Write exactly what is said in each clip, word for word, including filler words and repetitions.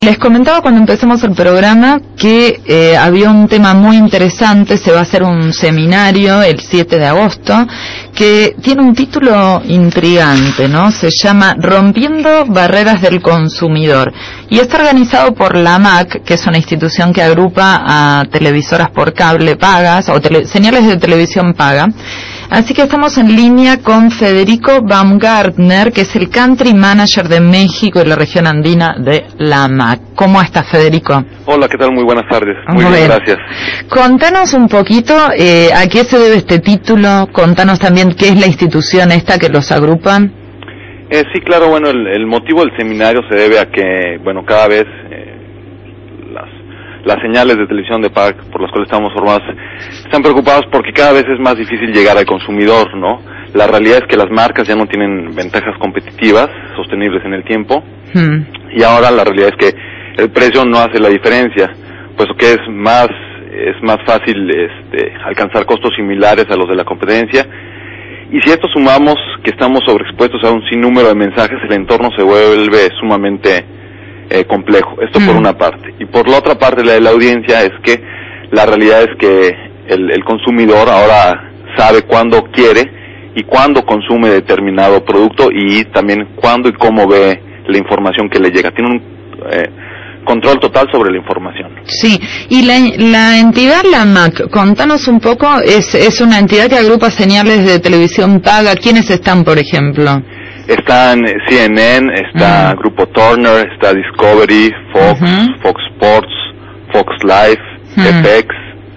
Les comentaba cuando empezamos el programa que eh, había un tema muy interesante. Se va a hacer un seminario el siete de agosto que tiene un título intrigante, ¿no? Se llama Rompiendo Barreras del Consumidor y está organizado por la M A C, que es una institución que agrupa a televisoras por cable pagas o tele, señales de televisión paga. Así que estamos en línea con Federico Baumgartner, que es el Country Manager de México y la región andina de la M A C. ¿Cómo estás, Federico? Hola, ¿qué tal? Muy buenas tardes. Muy Muy bien, bien, gracias. Contanos un poquito eh, a qué se debe este título, contanos también qué es la institución esta que los agrupa. Eh, sí, claro, bueno, el, el motivo del seminario se debe a que, bueno, cada vez eh, las, las señales de televisión de paga por las cuales estamos formados están preocupados porque cada vez es más difícil llegar al consumidor, ¿no? La realidad es que las marcas ya no tienen ventajas competitivas sostenibles en el tiempo hmm. y ahora la realidad es que el precio no hace la diferencia, puesto que es más es más fácil este, alcanzar costos similares a los de la competencia. Y si esto sumamos que estamos sobreexpuestos a un sinnúmero de mensajes, el entorno se vuelve sumamente eh, complejo. Esto mm. por una parte. Y por la otra parte, la de la audiencia, es que la realidad es que el, el consumidor ahora sabe cuándo quiere y cuándo consume determinado producto y también cuándo y cómo ve la información que le llega. Tiene un eh, control total sobre la información. Sí, y la, la entidad, la M A C, contanos un poco, es, es una entidad que agrupa señales de televisión paga. ¿Quiénes están, por ejemplo? Están C N N, está uh-huh. Grupo Turner, está Discovery, Fox, uh-huh. Fox Sports, Fox Life, uh-huh. F X.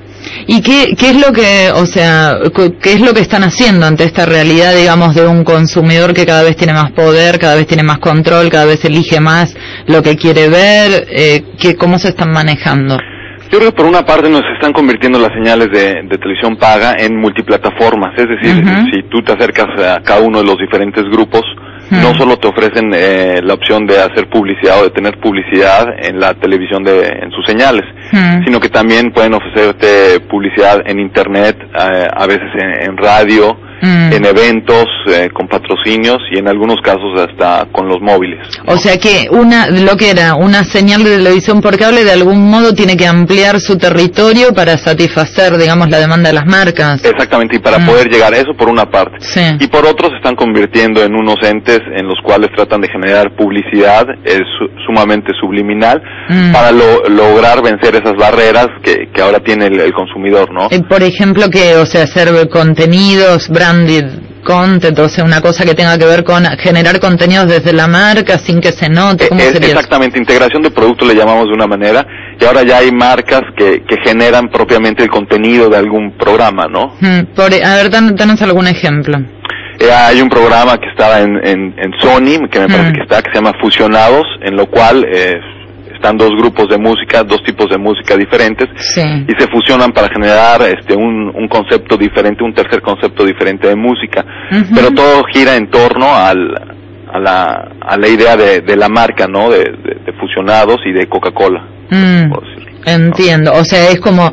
¿Y qué, qué es lo que, o sea, qué es lo que están haciendo ante esta realidad, digamos, de un consumidor que cada vez tiene más poder, cada vez tiene más control, cada vez elige más lo que quiere ver? Eh, que, ¿Cómo se están manejando? Yo creo que por una parte nos están convirtiendo las señales de, de televisión paga en multiplataformas, es decir, uh-huh. si tú te acercas a cada uno de los diferentes grupos, uh-huh. no solo te ofrecen eh, la opción de hacer publicidad o de tener publicidad en la televisión de, en sus señales, uh-huh. sino que también pueden ofrecerte publicidad en internet, eh, a veces en, en radio, uh-huh. en eventos, eh, con patrocinios y en algunos casos hasta con los móviles, ¿no? O sea que una, lo que era una señal de televisión por cable de algún modo tiene que ampliar su territorio para satisfacer, digamos, la demanda de las marcas. Exactamente, y para uh-huh. poder llegar a eso por una parte. Sí. Y por otro se están convirtiendo en unos entes en los cuales tratan de generar publicidad es su, sumamente subliminal uh-huh. para lo, lograr vencer esas barreras que, que ahora tiene el, el consumidor, ¿no? Eh, por ejemplo, que, o sea, hacer contenidos, branded content, o sea, una cosa que tenga que ver con generar contenidos desde la marca sin que se note. ¿Cómo es, sería exactamente, eso? Integración de producto le llamamos de una manera, y ahora ya hay marcas que, que generan propiamente el contenido de algún programa, ¿no? Hmm, por, a ver, dan, danos algún ejemplo. Eh, hay un programa que estaba en, en, en Sony, que me parece hmm. que está, que se llama Fusionados, en lo cual eh, están dos grupos de música, dos tipos de música diferentes, sí. y se fusionan para generar este un, un concepto diferente, un tercer concepto diferente de música, uh-huh. pero todo gira en torno al, a la a la idea de, de la marca, ¿no? De, de, de Fusionados y de Coca-Cola. Mm, entiendo, ¿no? O sea, es como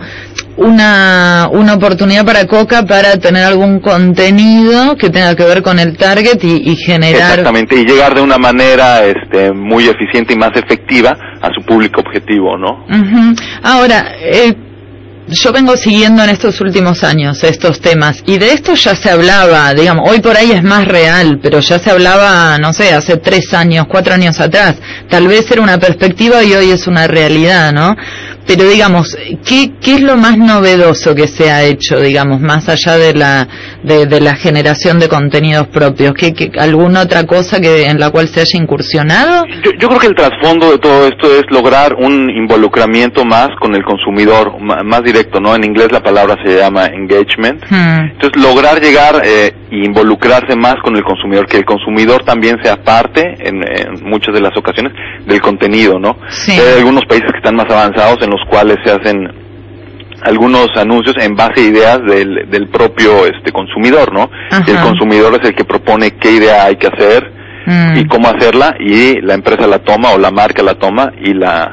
una una oportunidad para Coca para tener algún contenido que tenga que ver con el target y, y generar... Exactamente, y llegar de una manera este muy eficiente y más efectiva a su público objetivo, ¿no? Uh-huh. Ahora, eh, yo vengo siguiendo en estos últimos años estos temas, y de esto ya se hablaba, digamos, hoy por ahí es más real, pero ya se hablaba, no sé, hace tres años, cuatro años atrás. Tal vez era una perspectiva y hoy es una realidad, ¿no? Pero digamos, ¿qué, qué es lo más novedoso que se ha hecho, digamos, más allá de la de, de la generación de contenidos propios? ¿Qué, qué, ¿Alguna otra cosa que en la cual se haya incursionado? Yo, yo creo que el trasfondo de todo esto es lograr un involucramiento más con el consumidor, más directo, ¿no? En inglés la palabra se llama engagement. Hmm. Entonces, lograr llegar e eh, involucrarse más con el consumidor, que el consumidor también sea parte, en, en muchas de las ocasiones, del contenido, ¿no? Sí. Hay algunos países que están más avanzados en los cuales se hacen algunos anuncios en base a ideas del, del propio este consumidor, ¿no? Y el consumidor es el que propone qué idea hay que hacer mm. y cómo hacerla, y la empresa la toma o la marca la toma y la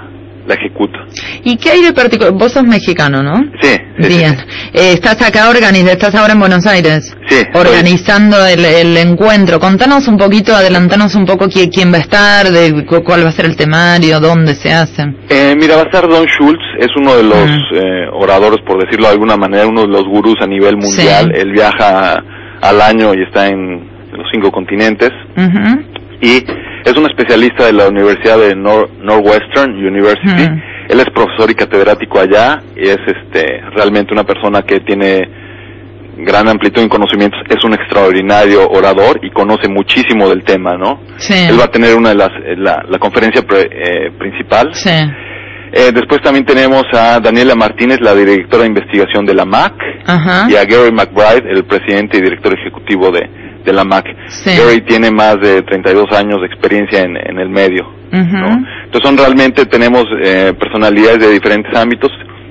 la ejecuta. ¿Y qué hay de particular? Vos sos mexicano, ¿no? Sí. sí Bien. Sí, sí. Eh, estás acá organizando, estás ahora en Buenos Aires. Sí. Organizando el, el encuentro. Contanos un poquito, adelantanos un poco quién, quién va a estar, de cuál va a ser el temario, dónde se hace. Eh, mira, va a estar Don Schultz, es uno de los mm. eh, oradores, por decirlo de alguna manera, uno de los gurús a nivel mundial. Sí. Él viaja al año y está en los cinco continentes. Uh-huh. Y es un especialista de la Universidad de Nor- Northwestern University. Uh-huh. Él es profesor y catedrático allá y es este realmente una persona que tiene gran amplitud en conocimientos. Es un extraordinario orador y conoce muchísimo del tema, ¿no? Sí. Él va a tener una de las la, la conferencia pre, eh, principal. Sí. Eh, después también tenemos a Daniela Martínez, la directora de investigación de la M A C, uh-huh. y a Gary McBride, el presidente y director ejecutivo de, de la M A C. Sí. Gary tiene más de treinta y dos años de experiencia en, en el medio, uh-huh. ¿no? Entonces son realmente, tenemos eh, personalidades de diferentes ámbitos.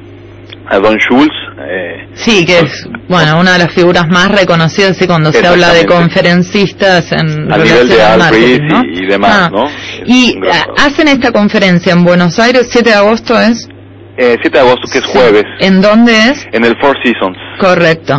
A Don Schultz. Eh, sí, que es, bueno, una de las figuras más reconocidas, ¿sí? Cuando se habla de conferencistas en a nivel de Albrecht, ¿no? y, y demás, ah. ¿no? Y hacen esta conferencia en Buenos Aires, siete de agosto es... Eh, siete de agosto, que es jueves. ¿En dónde es? En el Four Seasons. Correcto.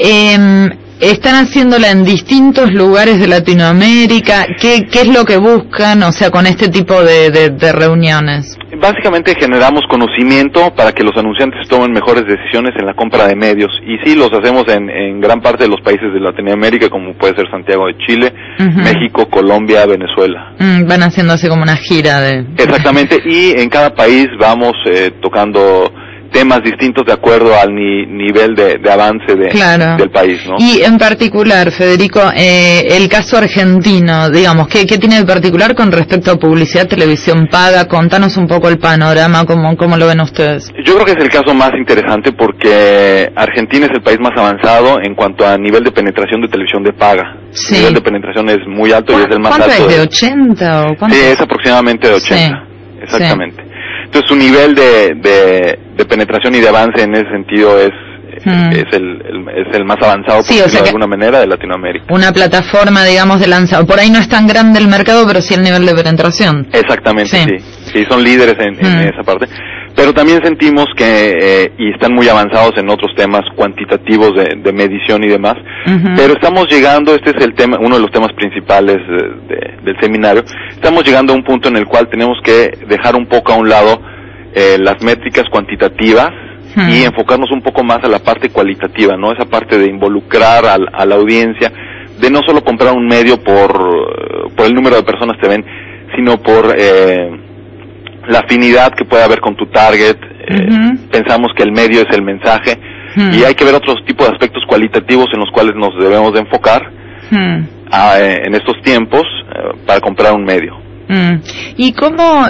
Eh, ¿Están haciéndola en distintos lugares de Latinoamérica? ¿Qué, qué es lo que buscan, o sea, con este tipo de, de, de reuniones? Básicamente generamos conocimiento para que los anunciantes tomen mejores decisiones en la compra de medios. Y sí, los hacemos en, en gran parte de los países de Latinoamérica, como puede ser Santiago de Chile, uh-huh. México, Colombia, Venezuela. Mm, van haciendo así como una gira de... Exactamente, y en cada país vamos eh, tocando temas distintos de acuerdo al ni, nivel de, de avance de, claro. del país, ¿no? Y en particular, Federico, eh, el caso argentino, digamos, ¿qué, ¿qué tiene de particular con respecto a publicidad, televisión paga? Contanos un poco el panorama, ¿cómo, cómo lo ven ustedes? Yo creo que es el caso más interesante porque Argentina es el país más avanzado en cuanto a nivel de penetración de televisión de paga. Sí. El nivel de penetración es muy alto y es el más ¿Cuánto alto. ¿Cuánto es? ¿De, de ochenta o cuánto? Sí, es aproximadamente de ochenta. Sí. Exactamente. Sí. Entonces su nivel de, de, de penetración y de avance en ese sentido es, mm. es, el, el, es el más avanzado, por sí, decirlo o sea de alguna manera, de Latinoamérica. Una plataforma, digamos, de lanzado. Por ahí no es tan grande el mercado, pero sí el nivel de penetración. Exactamente, sí. Sí, sí son líderes en, mm. en esa parte. Pero también sentimos que, eh, y están muy avanzados en otros temas cuantitativos de, de medición y demás, uh-huh. pero estamos llegando, este es el tema, uno de los temas principales de, de, del seminario, estamos llegando a un punto en el cual tenemos que dejar un poco a un lado eh, las métricas cuantitativas uh-huh. y enfocarnos un poco más a la parte cualitativa, ¿no? Esa parte de involucrar a, a la audiencia, de no solo comprar un medio por, por el número de personas que ven, sino por... Eh, la afinidad que puede haber con tu target, eh, uh-huh. pensamos que el medio es el mensaje uh-huh. y hay que ver otros tipos de aspectos cualitativos en los cuales nos debemos de enfocar uh-huh. a, en estos tiempos eh, para comprar un medio. Mm. ¿Y cómo,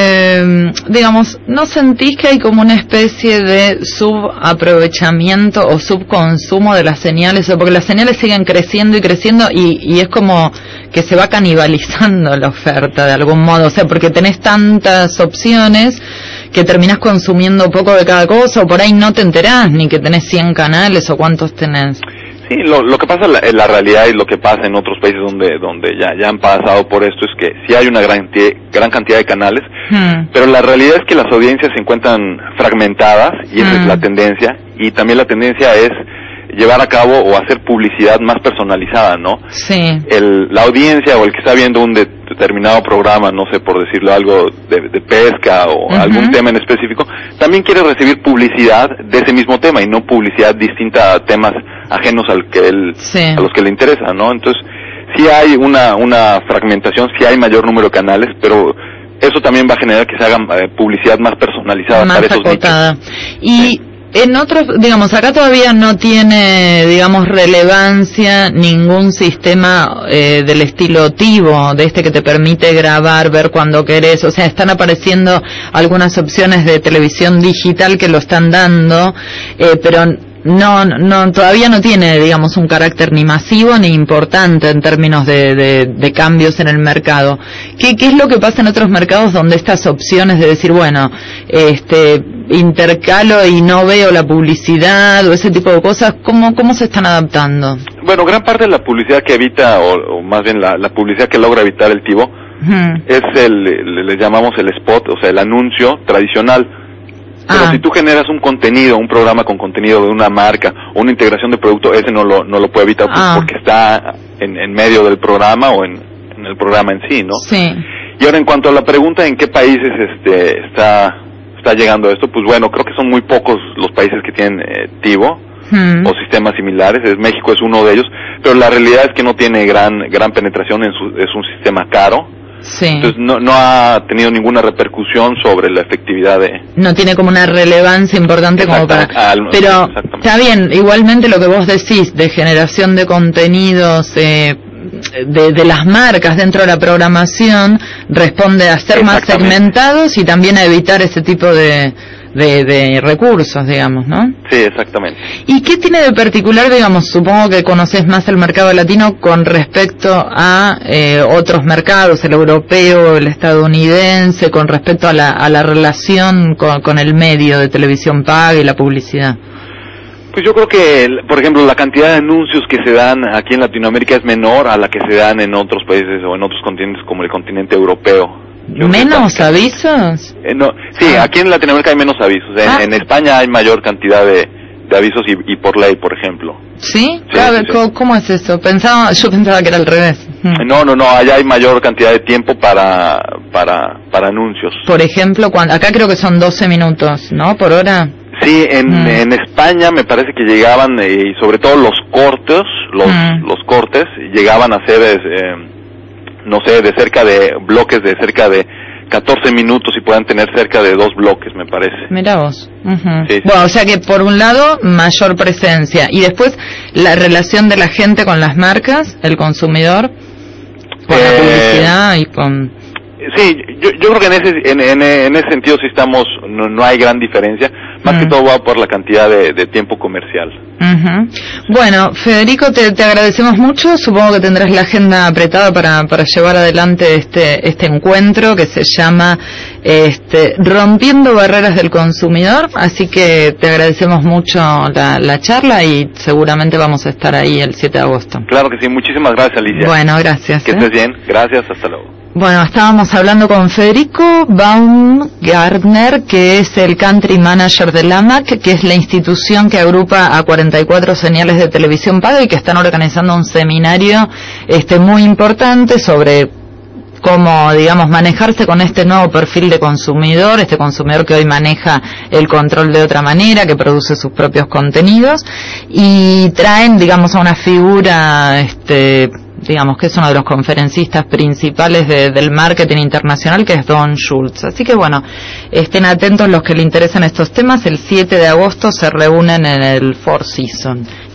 eh, digamos, no sentís que hay como una especie de subaprovechamiento o subconsumo de las señales? O porque las señales siguen creciendo y creciendo y, y es como que se va canibalizando la oferta de algún modo, o sea, porque tenés tantas opciones que terminás consumiendo poco de cada cosa, o por ahí no te enterás ni que tenés cien canales o cuántos tenés. Sí, lo, lo que pasa en la, en la realidad y lo que pasa en otros países donde donde ya ya han pasado por esto es que sí hay una gran, gran cantidad de canales, hmm. pero la realidad es que las audiencias se encuentran fragmentadas y esa hmm. es la tendencia, y también la tendencia es llevar a cabo o hacer publicidad más personalizada, ¿no? Sí. El, la audiencia o el que está viendo un de, determinado programa, no sé, por decirlo algo, de, de pesca o uh-huh. algún tema en específico, también quiere recibir publicidad de ese mismo tema y no publicidad distinta a temas ajenos al que él, sí. a los que le interesa, ¿no? Entonces, sí hay una, una fragmentación, sí hay mayor número de canales, pero eso también va a generar que se haga eh, publicidad más personalizada más para esos acotada. nichos. Y sí. En otros, digamos, acá todavía no tiene, digamos, relevancia ningún sistema eh, del estilo Tivo, de este que te permite grabar, ver cuando querés. O sea, están apareciendo algunas opciones de televisión digital que lo están dando, eh, pero no, no, todavía no tiene, digamos, un carácter ni masivo ni importante en términos de, de, de cambios en el mercado. ¿Qué, qué es lo que pasa en otros mercados donde estas opciones de decir, bueno, este, intercalo y no veo la publicidad o ese tipo de cosas, ¿cómo, cómo se están adaptando? Bueno, gran parte de la publicidad que evita, o, o más bien la, la publicidad que logra evitar el Tivo, Hmm. es el, le, le llamamos el spot, o sea, el anuncio tradicional. Pero Ah. si tú generas un contenido, un programa con contenido de una marca o una integración de producto, ese no lo no lo puede evitar, pues, Ah. porque está en, en medio del programa o en, en el programa en sí, ¿no? Sí. Y ahora, en cuanto a la pregunta en qué países este está está llegando esto, pues bueno, creo que son muy pocos los países que tienen eh, TiVo Hmm. o sistemas similares. Es, México es uno de ellos, pero la realidad es que no tiene gran gran penetración, en su, es un sistema caro. Sí. Entonces no no ha tenido ninguna repercusión sobre la efectividad de... No tiene como una relevancia importante como para... Al- Pero exactamente. está bien, igualmente lo que vos decís de generación de contenidos eh, de, de las marcas dentro de la programación responde a ser más Exactamente. segmentados y también a evitar ese tipo de, de, de recursos, digamos, ¿no? Sí, exactamente. ¿Y qué tiene de particular, digamos, supongo que conoces más el mercado latino con respecto a eh, otros mercados, el europeo, el estadounidense, con respecto a la, a la relación con, con el medio de televisión paga y la publicidad? Pues yo creo que, el- por ejemplo, la cantidad de anuncios que se dan aquí en Latinoamérica es menor a la que se dan en otros países o en otros continentes como el continente europeo. Yo creo que ¿Menos básicamente- avisos? Eh, no, sí, Ah. aquí en Latinoamérica hay menos avisos. En, Ah. en España hay mayor cantidad de, de avisos y, y por ley, por ejemplo. ¿Sí? Sí, A ver, sí, sí. ¿cómo, cómo es eso? Pensaba, yo pensaba que era al revés. Mm. No, no, no, allá hay mayor cantidad de tiempo para para para anuncios. Por ejemplo, cuando, acá creo que son doce minutos, ¿no? Por hora. Sí, en, Mm. en España me parece que llegaban, eh, y sobre todo los cortes, los Mm. los cortes, llegaban a ser, eh, no sé, de cerca de bloques de cerca de catorce minutos y puedan tener cerca de dos bloques, me parece. Mira vos. Ujú. Sí, sí. Bueno, o sea que por un lado, mayor presencia. Y después, la relación de la gente con las marcas, el consumidor, con la Eh, publicidad y con... Sí, yo, yo creo que en ese en, en, en ese sentido sí estamos, no, no hay gran diferencia, más Mm. que todo va por la cantidad de, de tiempo comercial. Ujú. Bueno, Federico, te, te agradecemos mucho. Supongo que tendrás la agenda apretada para, para llevar adelante este, este encuentro que se llama este, Rompiendo Barreras del Consumidor. Así que te agradecemos mucho la, la charla y seguramente vamos a estar ahí el siete de agosto. Claro que sí, muchísimas gracias, Alicia. Bueno, gracias. Que ¿eh? estés bien, gracias, hasta luego. Bueno, estábamos hablando con Federico Baumgartner, que es el Country Manager de la M A C, que es la institución que agrupa a cuarenta y cuatro señales de televisión paga y que están organizando un seminario este muy importante sobre cómo, digamos, manejarse con este nuevo perfil de consumidor, este consumidor que hoy maneja el control de otra manera, que produce sus propios contenidos, y traen, digamos, a una figura, este, digamos, que es uno de los conferencistas principales de, del marketing internacional, que es Don Schultz. Así que bueno, estén atentos los que le interesan estos temas. El siete de agosto se reúnen en el Four Seasons.